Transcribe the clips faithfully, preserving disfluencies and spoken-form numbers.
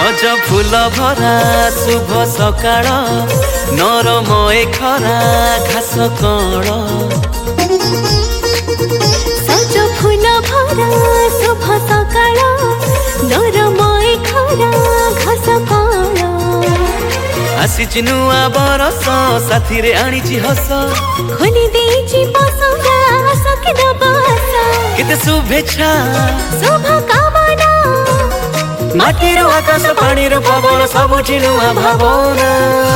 सज फूल भरा शुभ सकाळ नरम ए खरा घास कण सज फूल भरा शुभ सकाळ नरम ए खरा घास कण आसी नुआ बरस साथी रे आनी हस खोली देची पसंदा सके दबास केते शुभेच्छा शुभ कामना माटीर आकाश पानीर पवन सबुठी नुआ भावना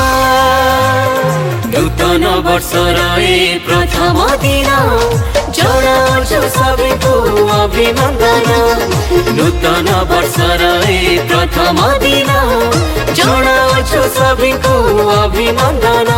नूतन वर्षर ए प्रथम दिन जनाउँछु सबैको अभिनन्दन नूतन वर्षर ए प्रथम दिन जनाउँछु सबैको अभिनन्दन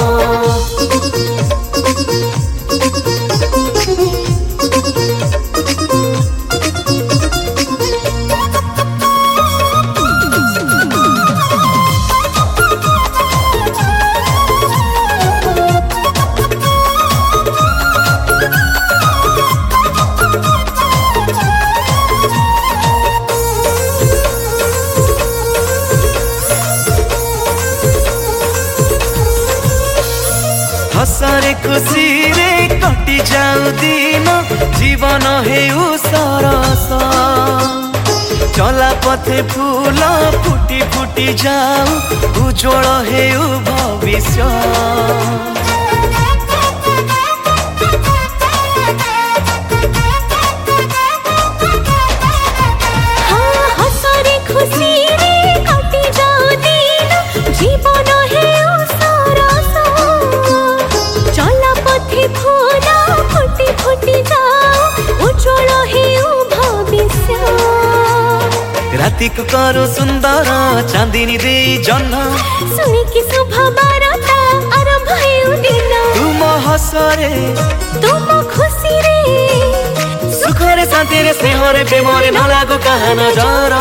हसरे खुशी रे कटि जाऊ दिन जीवन हेउ सरस चला पथे फूल फुटी फुटी जाऊ उज्जवल हेउ भविष्य राति को करो सुंदर चांदनी दे जन्म सुनिकी शुभ बारता आरंभ हेउ दिन तुम हसरे तुम खुशी रे सुखरे शांति रे स्नेह रे प्रेम रे न लागो कहाँ नजर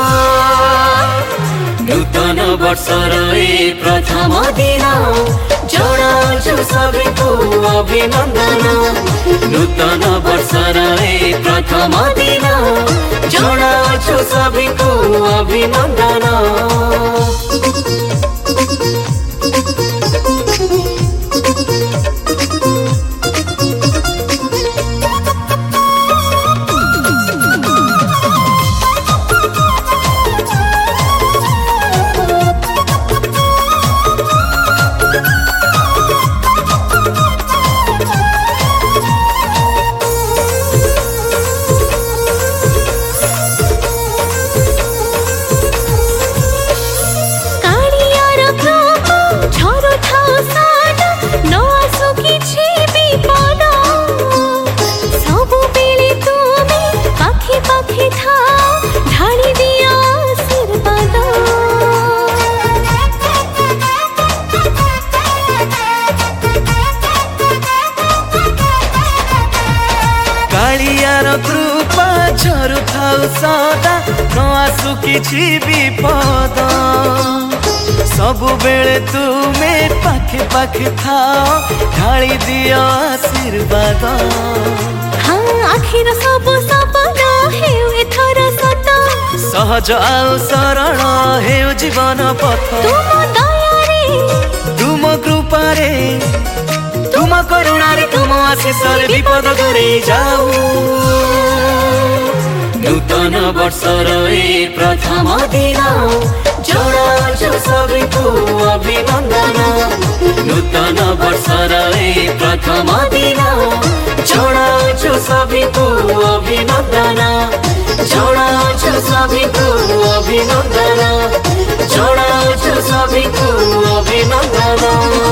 नूतन वर्षर ए प्रथम दिन जनाउँछु सबैको अभिनन्दन नूतन वर्षर ए प्रथम दिन जनाउँछु सबैको अभिनन्दन कृपा झरु थाउ सदा न आसु किछि विपद सबु बेले तुमे पाखे पाखे थाओ ढाली दियो आशीर्वाद हाँ आखिर सब सपना हेउ एथर सत सहज आउ सरल हेउ जीवन पथ तुम दया रे तुम कृपा रे तुम करुणा रे तुम आशीष रे विपद दूरे जाऊ नूतन वर्षर ए प्रथम दिन जनाउँछु सबैको अभिनन्दन नूतन वर्षर ए प्रथम दिन जनाउँछु सबैको अभिनन्दन जनाउँछु सबैको अभिनन्दन जनाउँछु सबैको अभिनन्दन।